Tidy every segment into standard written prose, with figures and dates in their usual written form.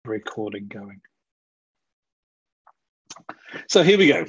the recording going. So here we go.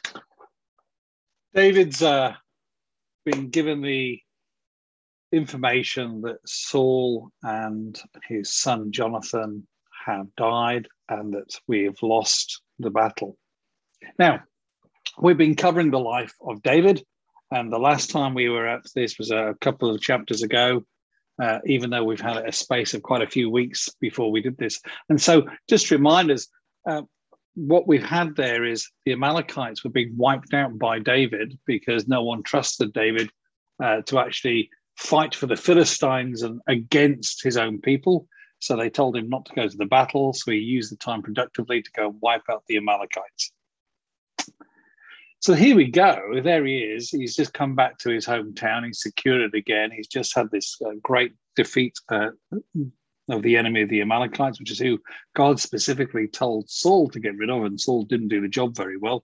David's been given the information that Saul and his son Jonathan have died and that we have lost the battle. Now, we've been covering the life of David, and the last time we were at this was a couple of chapters ago, even though we've had a space of quite a few weeks before we did this. And so just to remind us, what we've had there is the Amalekites were being wiped out by David because no one trusted David to actually fight for the Philistines and against his own people. So they told him not to go to the battle. So he used the time productively to go and wipe out the Amalekites. So here we go. There he is. He's just come back to his hometown. He's secured it again. He's just had this great defeat of the enemy of the Amalekites, which is who God specifically told Saul to get rid of, and Saul didn't do the job very well.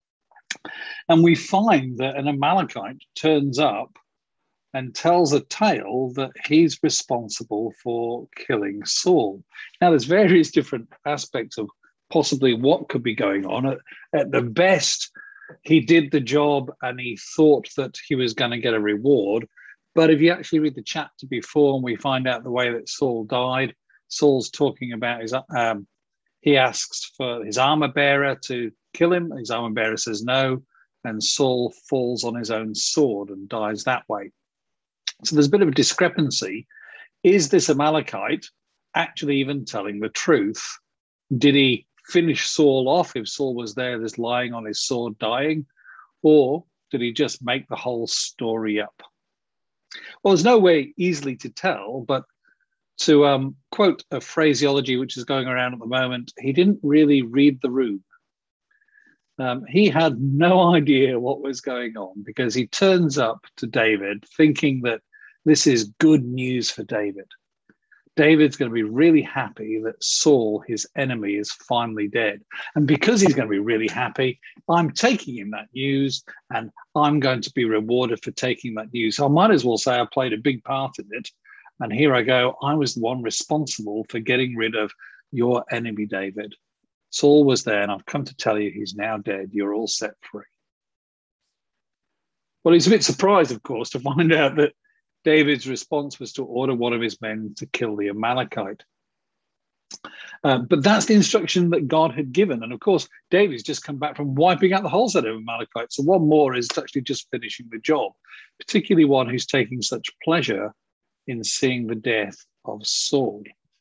And we find that an Amalekite turns up and tells a tale that he's responsible for killing Saul. Now, there's various different aspects of possibly what could be going on. At the best, he did the job and he thought that he was going to get a reward. But if you actually read the chapter before and we find out the way that Saul died, Saul's talking about he asks for his armor bearer to kill him. His armor bearer says no, and Saul falls on his own sword and dies that way. So there's a bit of a discrepancy. Is this Amalekite actually even telling the truth? Did he finish Saul off if Saul was there just lying on his sword dying? Or did he just make the whole story up? Well, there's no way easily to tell, but to quote a phraseology which is going around at the moment, he didn't really read the room. He had no idea what was going on because he turns up to David thinking that this is good news for David. David's going to be really happy that Saul, his enemy, is finally dead. And because he's going to be really happy, I'm taking him that news and I'm going to be rewarded for taking that news. So I might as well say I played a big part in it. And here I go. I was the one responsible for getting rid of your enemy, David. Saul was there, and I've come to tell you he's now dead. You're all set free. Well, he's a bit surprised, of course, to find out that David's response was to order one of his men to kill the Amalekite. But that's the instruction that God had given. And of course, David's just come back from wiping out the whole set of Amalekites. So one more is actually just finishing the job, particularly one who's taking such pleasure in seeing the death of Saul.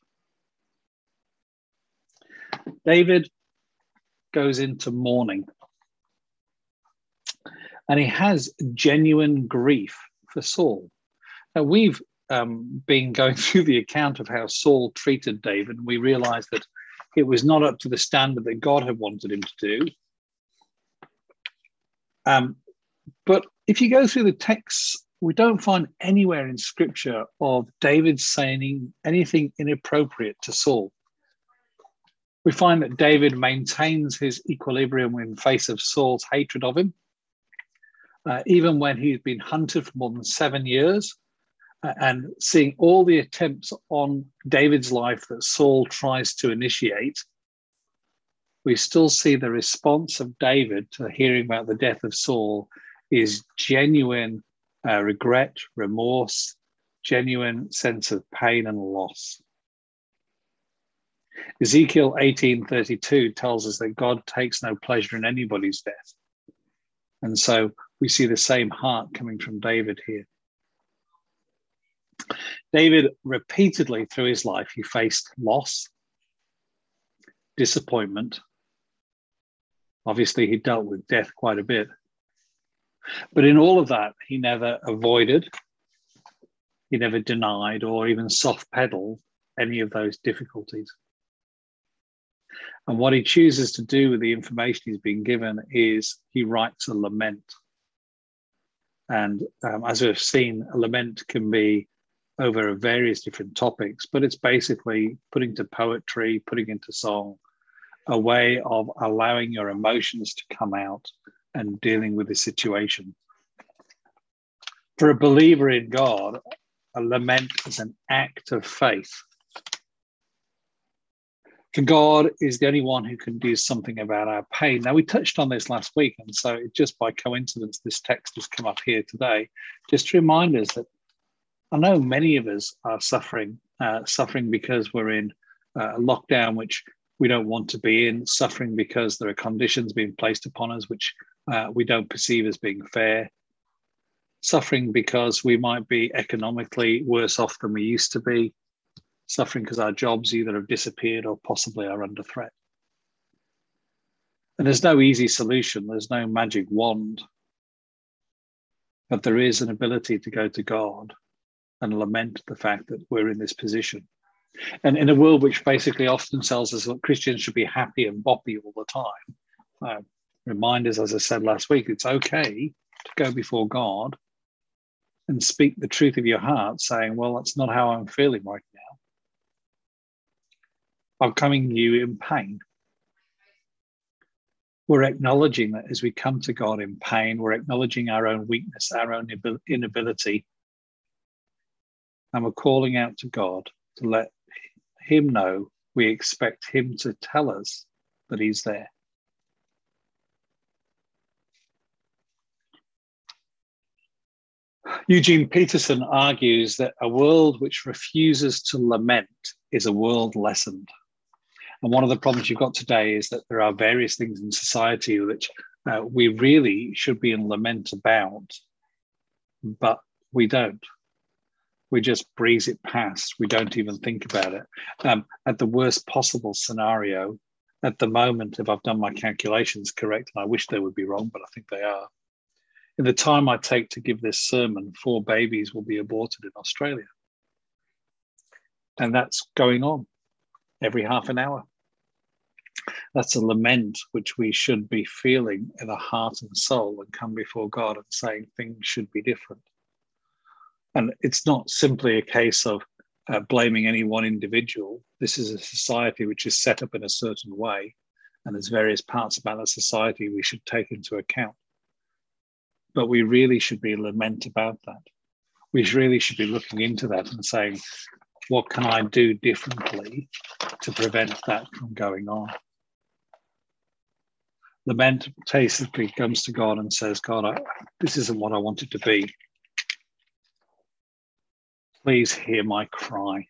David goes into mourning. And he has genuine grief for Saul. Now, we've been going through the account of how Saul treated David, and we realized that it was not up to the standard that God had wanted him to do. But if you go through the texts, we don't find anywhere in Scripture of David saying anything inappropriate to Saul. We find that David maintains his equilibrium in face of Saul's hatred of him, even when he's been hunted for more than 7 years. And seeing all the attempts on David's life that Saul tries to initiate, we still see the response of David to hearing about the death of Saul is genuine regret, remorse, genuine sense of pain and loss. Ezekiel 18:32 tells us that God takes no pleasure in anybody's death. And so we see the same heart coming from David here. David repeatedly through his life, he faced loss, disappointment. Obviously, he dealt with death quite a bit. But in all of that, he never avoided, he never denied or even soft pedaled any of those difficulties. And what he chooses to do with the information he's been given is he writes a lament. And as we've seen, a lament can be over various different topics, but it's basically putting to poetry, putting into song, a way of allowing your emotions to come out and dealing with the situation. For a believer in God, a lament is an act of faith. For God is the only one who can do something about our pain. Now, we touched on this last week, and so just by coincidence, this text has come up here today, just to remind us that I know many of us are suffering because we're in a lockdown, which we don't want to be in, suffering because there are conditions being placed upon us which we don't perceive as being fair, suffering because we might be economically worse off than we used to be, suffering because our jobs either have disappeared or possibly are under threat. And there's no easy solution. There's no magic wand. But there is an ability to go to God and lament the fact that we're in this position. And in a world which basically often tells us that Christians should be happy and boppy all the time, reminders, as I said last week, it's okay to go before God and speak the truth of your heart, saying, well, that's not how I'm feeling right now. I'm coming to you in pain. We're acknowledging that as we come to God in pain, we're acknowledging our own weakness, our own inability. And we're calling out to God to let him know we expect him to tell us that he's there. Eugene Peterson argues that a world which refuses to lament is a world lessened. And one of the problems you've got today is that there are various things in society which we really should be in lament about, but we don't. We just breeze it past. We don't even think about it. At the worst possible scenario, at the moment, if I've done my calculations correct, and I wish they would be wrong, but I think they are, in the time I take to give this sermon, 4 babies will be aborted in Australia. And that's going on every half an hour. That's a lament which we should be feeling in the heart and soul and come before God and saying things should be different. And it's not simply a case of blaming any one individual. This is a society which is set up in a certain way, and there's various parts about the society we should take into account. But we really should be lament about that. We really should be looking into that and saying, what can I do differently to prevent that from going on? Lament basically comes to God and says, God, this isn't what I want it to be. Please hear my cry.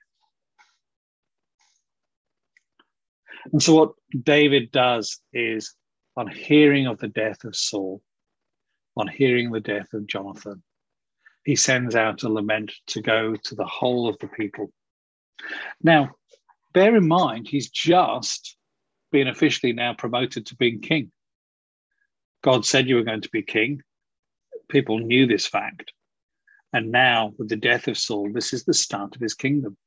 And so what David does is, on hearing of the death of Saul, on hearing the death of Jonathan, he sends out a lament to go to the whole of the people. Now, bear in mind, he's just been officially now promoted to being king. God said you were going to be king. People knew this fact. And now, with the death of Saul, this is the start of his kingdom.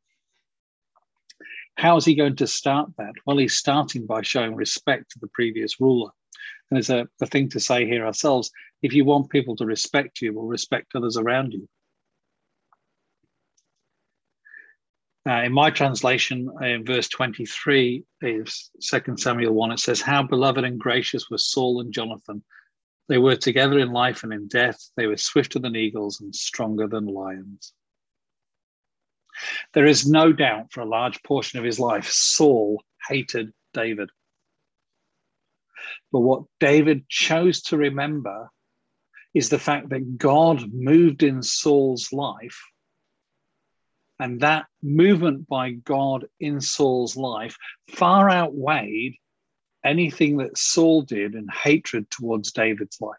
How is he going to start that? Well, he's starting by showing respect to the previous ruler. And there's a thing to say here ourselves. If you want people to respect you, well, respect others around you. In my translation, in verse 23 of 2 Samuel 1, it says, how beloved and gracious were Saul and Jonathan. They were together in life and in death. They were swifter than eagles and stronger than lions. There is no doubt for a large portion of his life, Saul hated David. But what David chose to remember is the fact that God moved in Saul's life. And that movement by God in Saul's life far outweighed anything that Saul did in hatred towards David's life.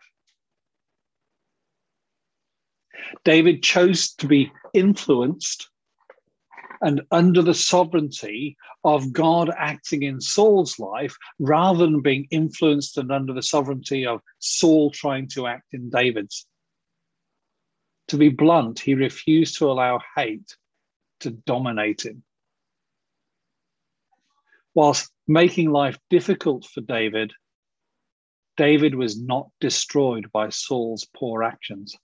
David chose to be influenced and under the sovereignty of God acting in Saul's life, rather than being influenced and under the sovereignty of Saul trying to act in David's. To be blunt, he refused to allow hate to dominate him. Whilst making life difficult for David, David was not destroyed by Saul's poor actions.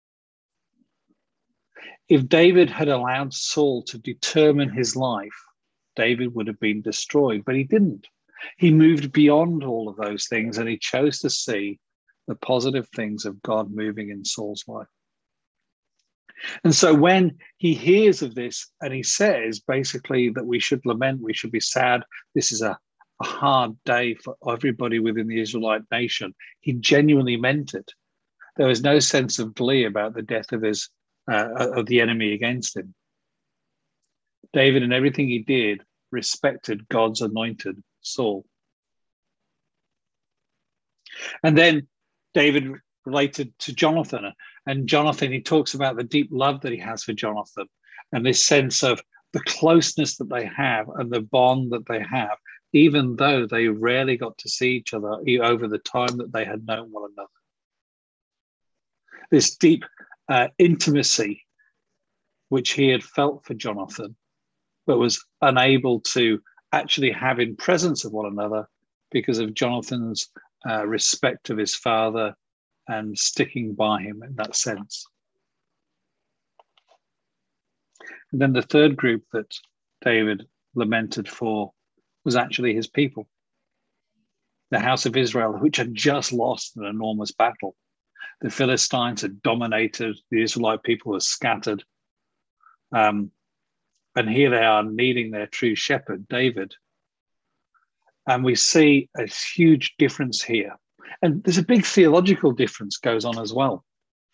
If David had allowed Saul to determine his life, David would have been destroyed, but he didn't. He moved beyond all of those things, and he chose to see the positive things of God moving in Saul's life. And so when he hears of this and he says basically that we should lament, we should be sad, this is a hard day for everybody within the Israelite nation, he genuinely meant it. There was no sense of glee about the death of the enemy against him. David, in everything he did, respected God's anointed Saul. And then David related to Jonathan. And Jonathan, he talks about the deep love that he has for Jonathan and this sense of the closeness that they have and the bond that they have, even though they rarely got to see each other over the time that they had known one another. This deep intimacy which he had felt for Jonathan, but was unable to actually have in presence of one another because of Jonathan's respect of his father and sticking by him in that sense. And then the third group that David lamented for was actually his people, the house of Israel, which had just lost an enormous battle. The Philistines had dominated, the Israelite people were scattered. And here they are needing their true shepherd, David. And we see a huge difference here. And there's a big theological difference goes on as well.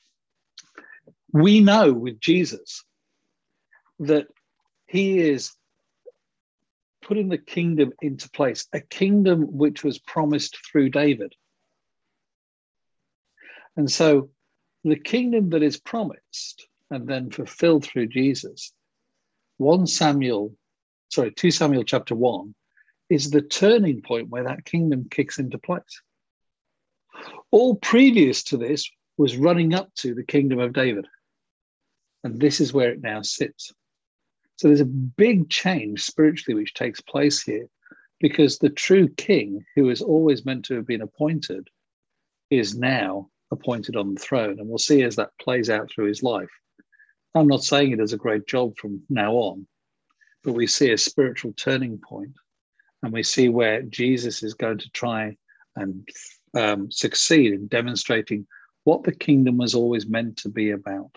We know with Jesus that he is putting the kingdom into place, a kingdom which was promised through David. And so the kingdom that is promised and then fulfilled through Jesus, 2 Samuel chapter 1, is the turning point where that kingdom kicks into place. All previous to this was running up to the kingdom of David. And this is where it now sits. So there's a big change spiritually which takes place here, because the true king, who is always meant to have been appointed, is now appointed on the throne. And we'll see as that plays out through his life. I'm not saying he does a great job from now on, but we see a spiritual turning point, and we see where Jesus is going to try and succeed in demonstrating what the kingdom was always meant to be about.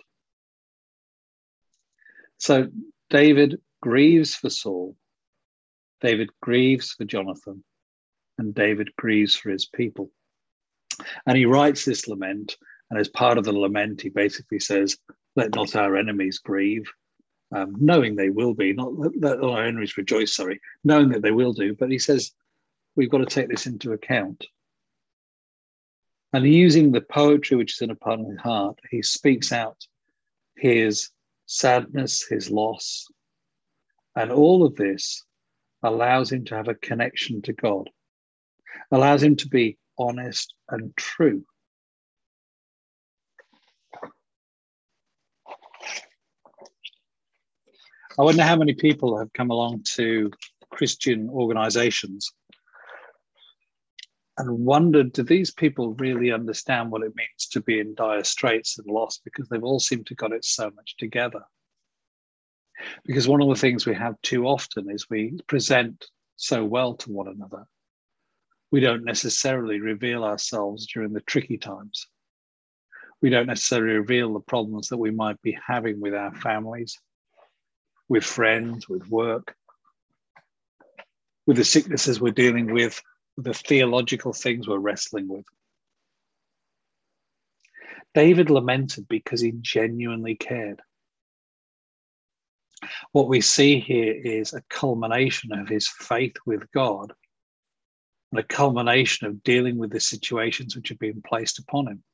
So David grieves for Saul, David grieves for Jonathan, and David grieves for his people. And he writes this lament, and as part of the lament, he basically says, let not our enemies grieve, knowing they will be, not let our enemies rejoice, knowing that they will do. But he says, we've got to take this into account. And using the poetry which is in upon his heart, he speaks out his sadness, his loss, and all of this allows him to have a connection to God, allows him to be honest and true. I wonder how many people have come along to Christian organizations and wondered, do these people really understand what it means to be in dire straits and loss? Because they've all seemed to got it so much together. Because one of the things we have too often is we present so well to one another. We don't necessarily reveal ourselves during the tricky times. We don't necessarily reveal the problems that we might be having with our families, with friends, with work, with the sicknesses we're dealing with, the theological things we're wrestling with. David lamented because he genuinely cared. What we see here is a culmination of his faith with God and a culmination of dealing with the situations which have been placed upon him.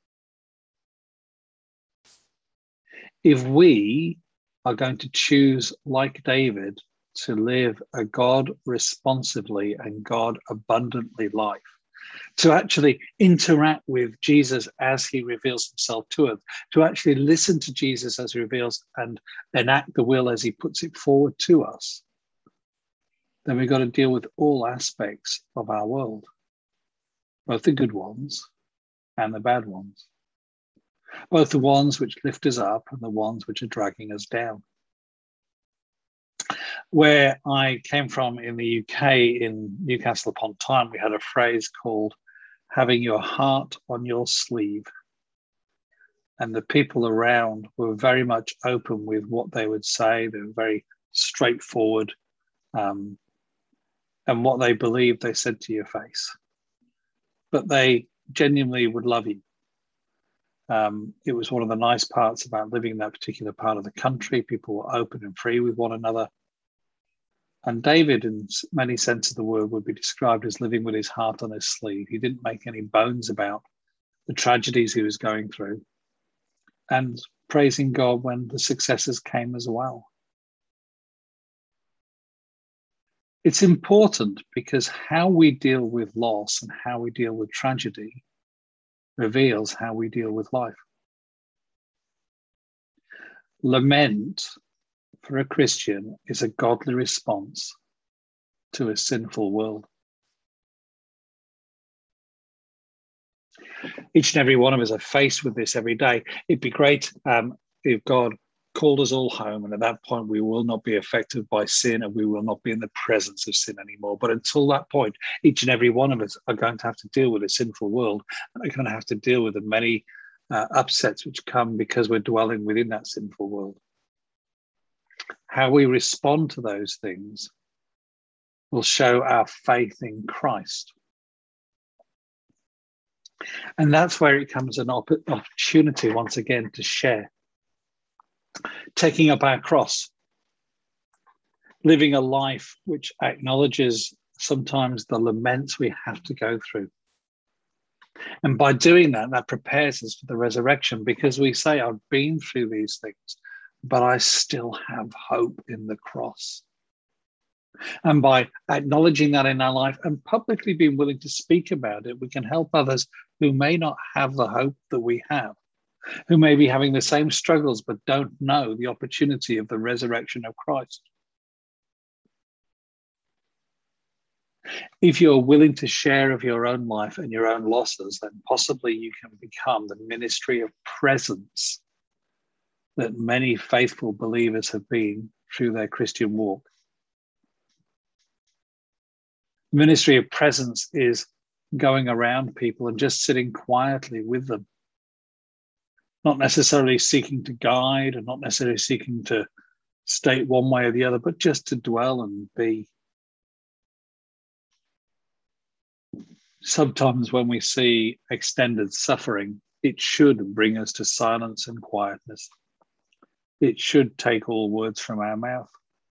If we are going to choose, like David, to live a God responsively and God abundantly life, to actually interact with Jesus as he reveals himself to us, to actually listen to Jesus as he reveals and enact the will as he puts it forward to us, then we've got to deal with all aspects of our world, both the good ones and the bad ones, both the ones which lift us up and the ones which are dragging us down. Where I came from in the UK, in Newcastle upon Tyne, we had a phrase called having your heart on your sleeve. And the people around were very much open with what they would say. They were very straightforward. And what they believed, they said to your face. But they genuinely would love you. It was one of the nice parts about living in that particular part of the country. People were open and free with one another. And David, in many senses of the word, would be described as living with his heart on his sleeve. He didn't make any bones about the tragedies he was going through, and praising God when the successes came as well. It's important because how we deal with loss and how we deal with tragedy reveals how we deal with life. Lament for a Christian is a godly response to a sinful world. Each and every one of us are faced with this every day. It'd be great if God called us all home, and at that point we will not be affected by sin and we will not be in the presence of sin anymore. But until that point, each and every one of us are going to have to deal with a sinful world, and are going to have to deal with the many upsets which come because we're dwelling within that sinful world. How we respond to those things will show our faith in Christ. And that's where it comes an opportunity once again to share. Taking up our cross, living a life which acknowledges sometimes the laments we have to go through. And by doing that, that prepares us for the resurrection, because we say, I've been through these things, but I still have hope in the cross. And by acknowledging that in our life and publicly being willing to speak about it, we can help others who may not have the hope that we have, who may be having the same struggles but don't know the opportunity of the resurrection of Christ. If you're willing to share of your own life and your own losses, then possibly you can become the ministry of presence that many faithful believers have been through their Christian walk. Ministry of presence is going around people and just sitting quietly with them, not necessarily seeking to guide and not necessarily seeking to state one way or the other, but just to dwell and be. Sometimes when we see extended suffering, it should bring us to silence and quietness. It should take all words from our mouth.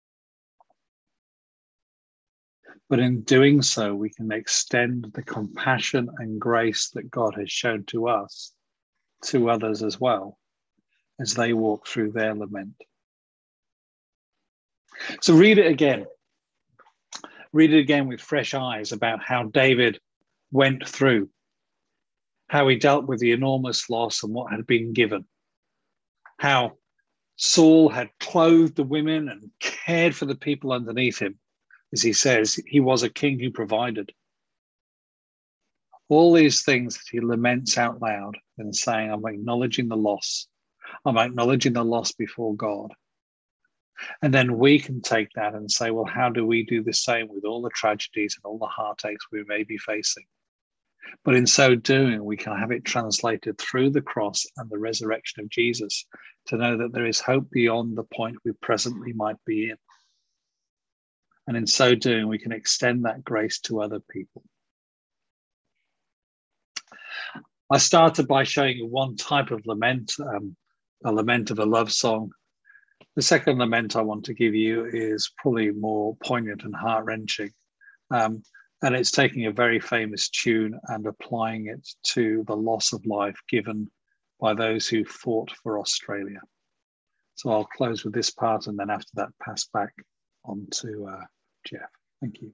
But in doing so, we can extend the compassion and grace that God has shown to us, to others as well, as they walk through their lament. So read it again. Read it again with fresh eyes about how David went through, how he dealt with the enormous loss and what had been given, how Saul had clothed the women and cared for the people underneath him. As he says, he was a king who provided. All these things that he laments out loud and saying, I'm acknowledging the loss. I'm acknowledging the loss before God. And then we can take that and say, well, how do we do the same with all the tragedies and all the heartaches we may be facing? But in so doing, we can have it translated through the cross and the resurrection of Jesus to know that there is hope beyond the point we presently might be in. And in so doing, we can extend that grace to other people. I started by showing you one type of lament, a lament of a love song. The second lament I want to give you is probably more poignant and heart-wrenching. And it's taking a very famous tune and applying it to the loss of life given by those who fought for Australia. So I'll close with this part and then after that pass back on to Jeff. Thank you.